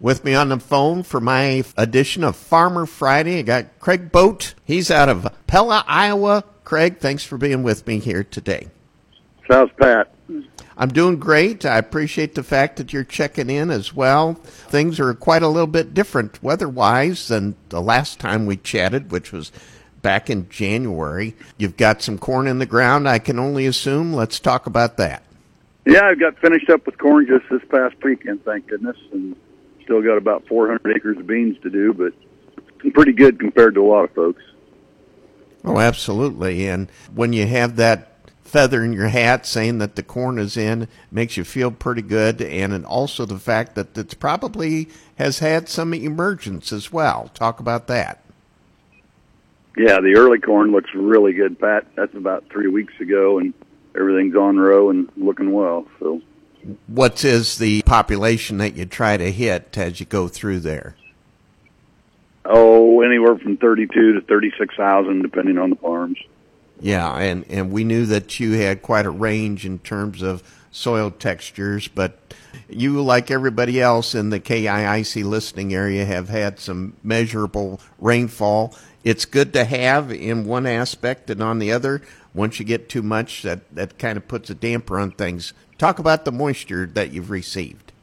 With me on the phone for my edition of Farmer Friday, I got Craig Boat. He's out of Pella, Iowa. Craig, thanks for being with me here today. How's Pat? I'm doing great. I appreciate the fact that you're checking in as well. Things are quite a little bit different weather-wise than the last time we chatted, which was back in January. You've got some corn in the ground, I can only assume. Let's talk about that. Yeah, I got finished up with corn just this past weekend, thank goodness, and still got about 400 acres of beans to do, but it's pretty good compared to a lot of folks. Oh, absolutely. And when you have that feather in your hat saying that the corn is in, makes you feel pretty good. And also the fact that it probably has had some emergence as well. Talk about that. Yeah, the early corn looks really good, Pat. That's about 3 weeks ago, and everything's on row and looking well. So, what is the population that you try to hit as you go through there? Oh, anywhere from 32 to 36,000, depending on the farms. Yeah, and we knew that you had quite a range in terms of soil textures, but you, like everybody else in the KIIC listening area, have had some measurable rainfall. It's good to have in one aspect, and on the other, once you get too much, that kind of puts a damper on things. Talk about the moisture that you've received.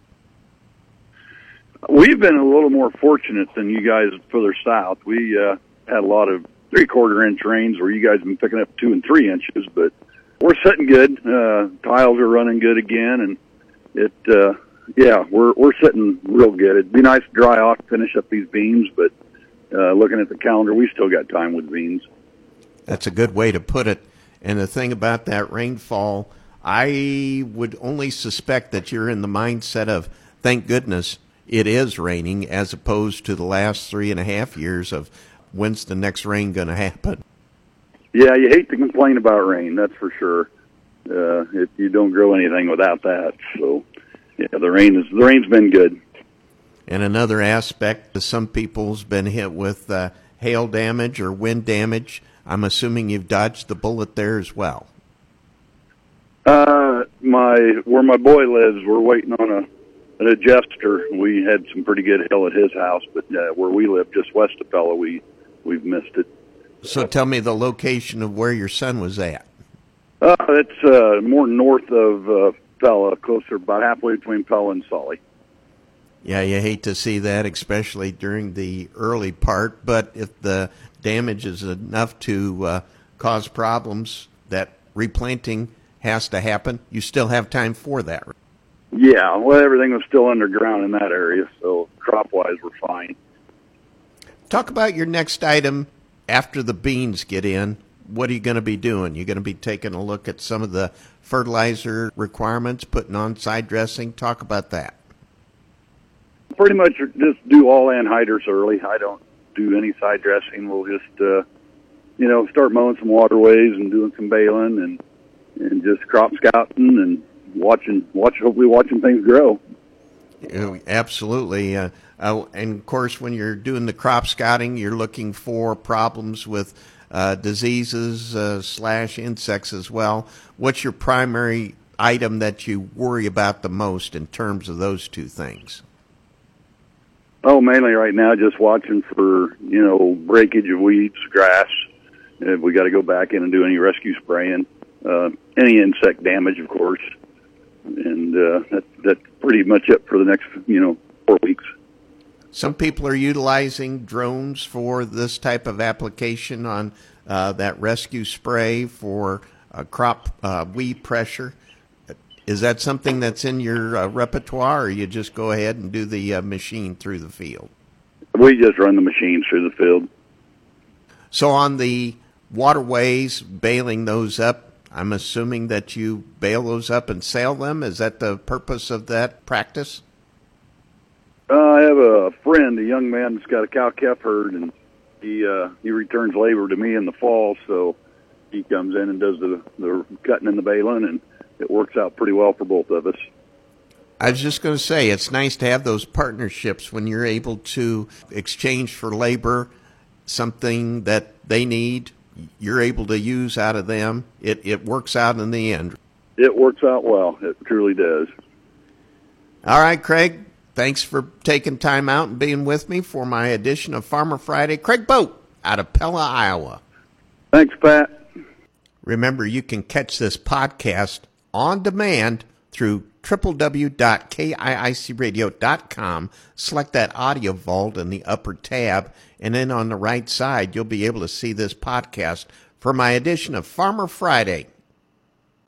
We've been a little more fortunate than you guys further south. We had a lot of 3/4 inch rains where you guys have been picking up 2 and 3 inches, but we're sitting good. Tiles are running good again, and we're sitting real good. It'd be nice to dry off, finish up these beans, but looking at the calendar, we still got time with beans. That's a good way to put it. And the thing about that rainfall, I would only suspect that you're in the mindset of, thank goodness it is raining, as opposed to the last 3.5 years of when's the next rain going to happen. Yeah, you hate to complain about rain, that's for sure. You don't grow anything without that. So, yeah, the rain's been good. And another aspect, some people's been hit with hail damage or wind damage. I'm assuming you've dodged the bullet there as well. Where my boy lives, we're waiting on an adjuster. We had some pretty good hail at his house, but where we live, just west of Pella, we've missed it. So tell me the location of where your son was at. It's more north of Pella, closer, about halfway between Pella and Sully. Yeah, you hate to see that, especially during the early part, but if the damage is enough to cause problems, that replanting has to happen. You still have time for that. Yeah, well, everything was still underground in that area, so crop-wise, we're fine. Talk about your next item after the beans get in. What are you going to be doing? You're going to be taking a look at some of the fertilizer requirements, putting on side dressing. Talk about that. Pretty much just do all anhydrous early. I don't do any side dressing. We'll just, start mowing some waterways and doing some baling and just crop scouting and hopefully watching things grow. Absolutely. And of course, when you're doing the crop scouting, you're looking for problems with diseases / insects as well. What's your primary item that you worry about the most in terms of those two things? Oh, mainly right now, just watching for, breakage of weeds, grass. If we got to go back in and do any rescue spraying, any insect damage, of course. And that's pretty much it for the next, 4 weeks. Some people are utilizing drones for this type of application on that rescue spray for crop weed pressure. Is that something that's in your repertoire, or you just go ahead and do the machine through the field? We just run the machine through the field. So on the waterways, bailing those up, I'm assuming that you bail those up and sail them. Is that the purpose of that practice? I have a friend, a young man that's got a cow-calf herd, and he returns labor to me in the fall, so he comes in and does the cutting and the baling, and it works out pretty well for both of us. I was just going to say, it's nice to have those partnerships when you're able to exchange for labor something that they need, you're able to use out of them. It works out in the end. It works out well. It truly does. All right, Craig, Thanks for taking time out and being with me for my edition of Farmer Friday. Craig Boat out of Pella, Iowa. Thanks, Pat. Remember, you can catch this podcast on demand through www.kiicradio.com. Select that audio vault in the upper tab, and then on the right side, you'll be able to see this podcast for my edition of Farmer Friday.